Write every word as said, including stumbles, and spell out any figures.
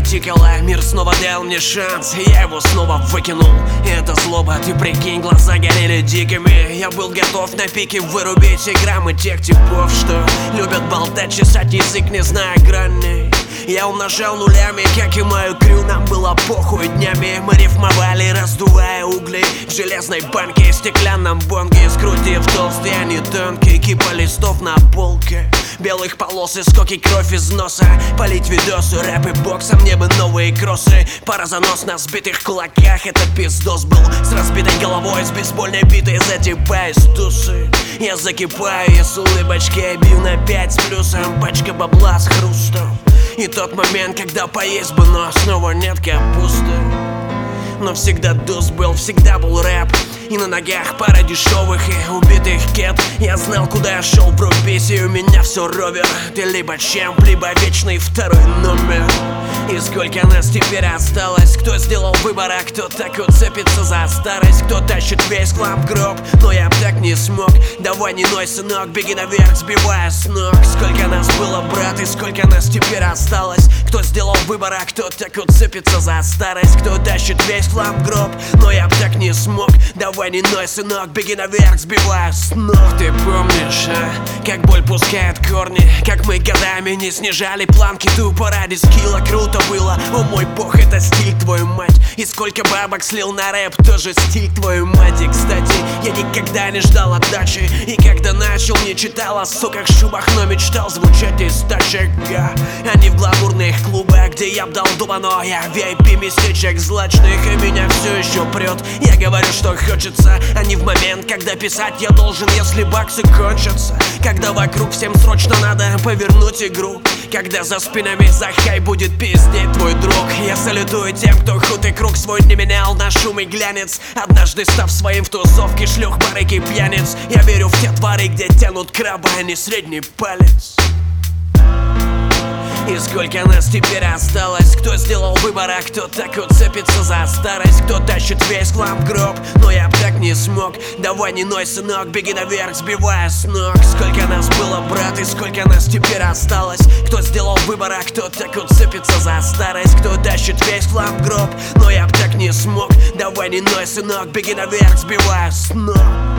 тикало, мир снова дал мне шанс, и я его снова выкинул. И это злоба, ты прикинь, глаза горели дикими. Я был готов на пике вырубить и граммы тех типов, что любят болтать, чесать язык, не зная грани. Я умножал нулями, как и мою крю, нам было похуй днями. Мы рифмовали, раздувая угли в железной банке, стеклянном бонге, скрутив толстые, а не тонкие. Кипа листов на полке, белых полос и скоки, кровь из носа. Полить видосы, рэп и боксом, мне бы новые кроссы. Пара занос на сбитых кулаках, это пиздос был. С разбитой головой, с бейсбольной битой затипаю тусы. Я закипаю, я с улыбочкой бью на пять с плюсом. Пачка бабла с хрустом. И тот момент, когда поесть бы, но снова нет капусты. Но всегда дус был, всегда был рэп. И на ногах пара дешевых и убитых кет. Я знал, куда я шел, врубись, и у меня все ровер. Ты либо чемп, либо вечный второй номер. И сколько нас теперь осталось? Кто сделал выбор, а кто так уцепится за старость? Кто тащит весь хлам в гроб, но я б так не смог. Давай не ной, сынок, беги наверх, сбивая с ног. Сколько нас было, брат, и сколько нас теперь осталось? Кто сделал выбор, а кто так уцепится за старость? Кто тащит весь хлам в гроб, но я б так не смог. Давай не ной, сынок, беги наверх, сбивая с ног. Ты помнишь, а? Как боль пускает корни, как мы годами не снижали планки тупо ради скилла. Круто было, о мой бог, это стиль, твою мать. И сколько бабок слил на рэп, тоже стиль, твою мать. И кстати, я никогда не ждал отдачи, и когда начал, не читал о суках, шубах, но мечтал звучать из тачек, а не в гламурных клубах, где я б дал дуба, но я ви ай пи местечек злачных, и меня все еще прет. Я говорю, что хочется, а не в момент, когда писать я должен, если баксы кончатся. Когда вокруг всем срочно надо повернуть игру, когда за спинами за хай будет пиздеть твой друг. Я салютую тем, кто худ и круг свой не менял на шум и глянец, однажды став своим в тусовке шлюх, барык и пьяниц. Я верю в те твари, где тянут краба, а не средний палец. И сколько нас теперь осталось? Кто сделал выбор, а кто так уцепится за старость? Кто тащит весь хлам в гроб, но я б так не смог. Давай не ной, сынок, беги наверх, сбивая с ног. Сколько нас было, брат, и сколько нас теперь осталось? Кто сделал выбор, а кто так уцепится за старость? Кто тащит весь хлам в гроб, но я б так не смог. Давай не ной, сынок, беги наверх, сбивая с ног.